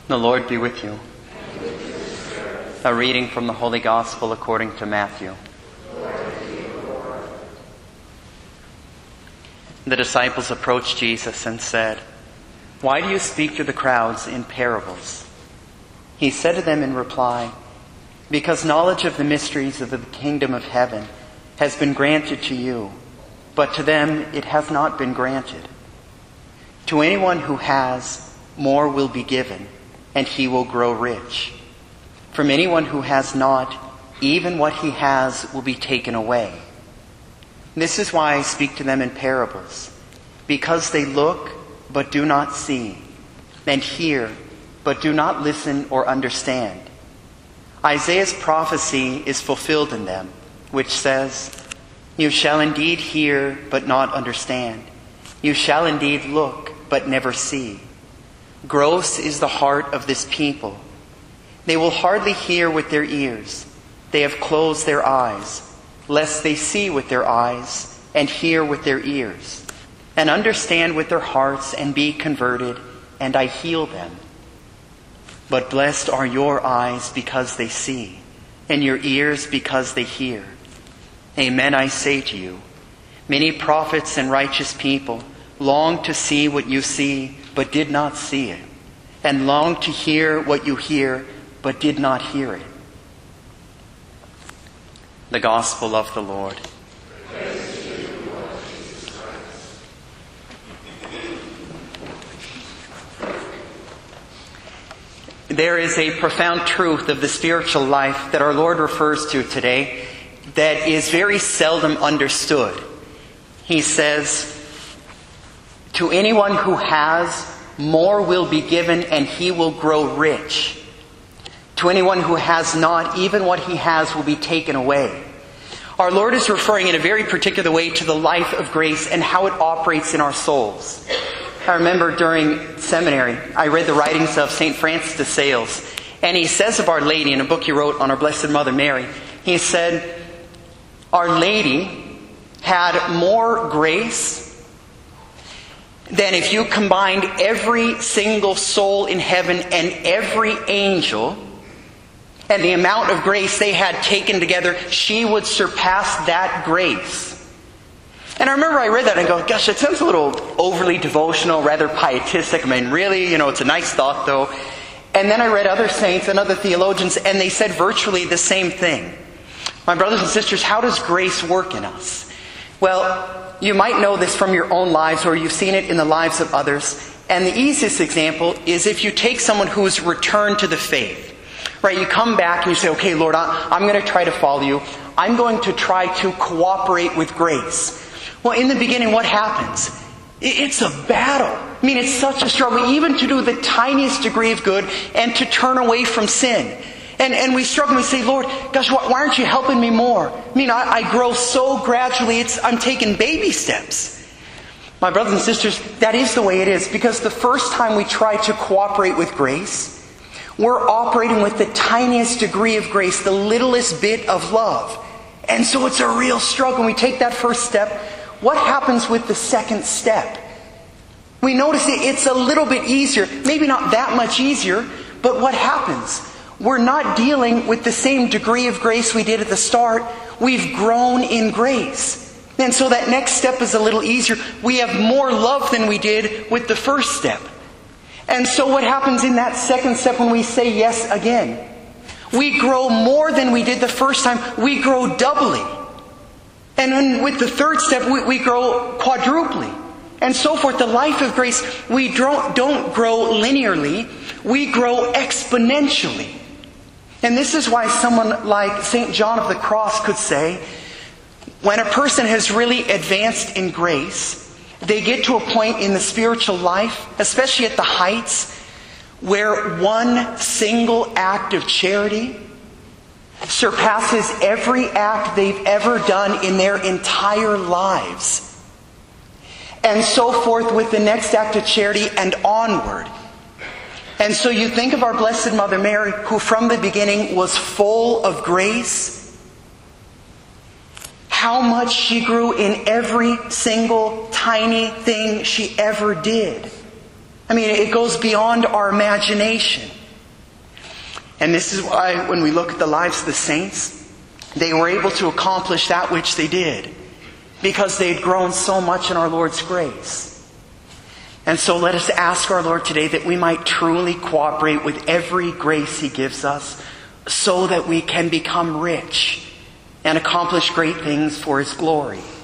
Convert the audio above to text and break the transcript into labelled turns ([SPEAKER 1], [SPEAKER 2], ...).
[SPEAKER 1] The Lord be with you. A reading from the Holy Gospel according to Matthew. The disciples approached Jesus and said, "Why do you speak to the crowds in parables?" He said to them in reply, "Because knowledge of the mysteries of the kingdom of heaven has been granted to you, but to them it has not been granted. To anyone who has, more will be given, and he will grow rich. From anyone who has not, even what he has will be taken away. This is why I speak to them in parables, because they look but do not see, and hear but do not listen or understand. Isaiah's prophecy is fulfilled in them, which says, 'You shall indeed hear but not understand. You shall indeed look but never see. Gross is the heart of this people. They will hardly hear with their ears. They have closed their eyes, lest they see with their eyes and hear with their ears, and understand with their hearts and be converted, and I heal them. But blessed are your eyes because they see, and your ears because they hear. Amen, I say to you, many prophets and righteous people longed to see what you see, but did not see it, and longed to hear what you hear, but did not hear it." The Gospel of the Lord.
[SPEAKER 2] Praise to you, Lord Jesus Christ.
[SPEAKER 1] There is a profound truth of the spiritual life that our Lord refers to today that is very seldom understood. He says, "To anyone who has, more will be given, and he will grow rich. To anyone who has not, even what he has will be taken away." Our Lord is referring in a very particular way to the life of grace and how it operates in our souls. I remember during seminary, I read the writings of St. Francis de Sales, and he says of Our Lady in a book he wrote on our Blessed Mother Mary, he said, "Our Lady had more grace than if you combined every single soul in heaven and every angel, and the amount of grace they had taken together, she would surpass that grace." And I remember I read that and I go, gosh, it sounds a little overly devotional, rather pietistic. I mean, really, it's a nice thought though. And then I read other saints and other theologians, and they said virtually the same thing. My brothers and sisters, how does grace work in us? Well, you might know this from your own lives, or you've seen it in the lives of others. And the easiest example is if you take someone who's returned to the faith. Right, you come back and you say, "Okay, Lord, I'm going to try to follow you. I'm going to try to cooperate with grace." Well, in the beginning, what happens? It's a battle. I mean, it's such a struggle, even to do the tiniest degree of good and to turn away from sin. And we struggle and we say, "Lord, gosh, why aren't you helping me more? I mean, I grow so gradually, I'm taking baby steps." My brothers and sisters, that is the way it is, because the first time we try to cooperate with grace, we're operating with the tiniest degree of grace, the littlest bit of love. And so it's a real struggle. When we take that first step, what happens with the second step? We notice it's a little bit easier, maybe not that much easier, but what happens? We're not dealing with the same degree of grace we did at the start. We've grown in grace. And so that next step is a little easier. We have more love than we did with the first step. And so what happens in that second step when we say yes again? We grow more than we did the first time. We grow doubly. And then with the third step, we grow quadruply. And so forth. The life of grace, we don't grow linearly. We grow exponentially. And this is why someone like St. John of the Cross could say, when a person has really advanced in grace, they get to a point in the spiritual life, especially at the heights, where one single act of charity surpasses every act they've ever done in their entire lives. And so forth with the next act of charity and onward. And so you think of our Blessed Mother Mary, who from the beginning was full of grace, how much she grew in every single tiny thing she ever did. I mean, it goes beyond our imagination. And this is why when we look at the lives of the saints, they were able to accomplish that which they did, because they had grown so much in our Lord's grace. And so let us ask our Lord today that we might truly cooperate with every grace He gives us, so that we can become rich and accomplish great things for His glory.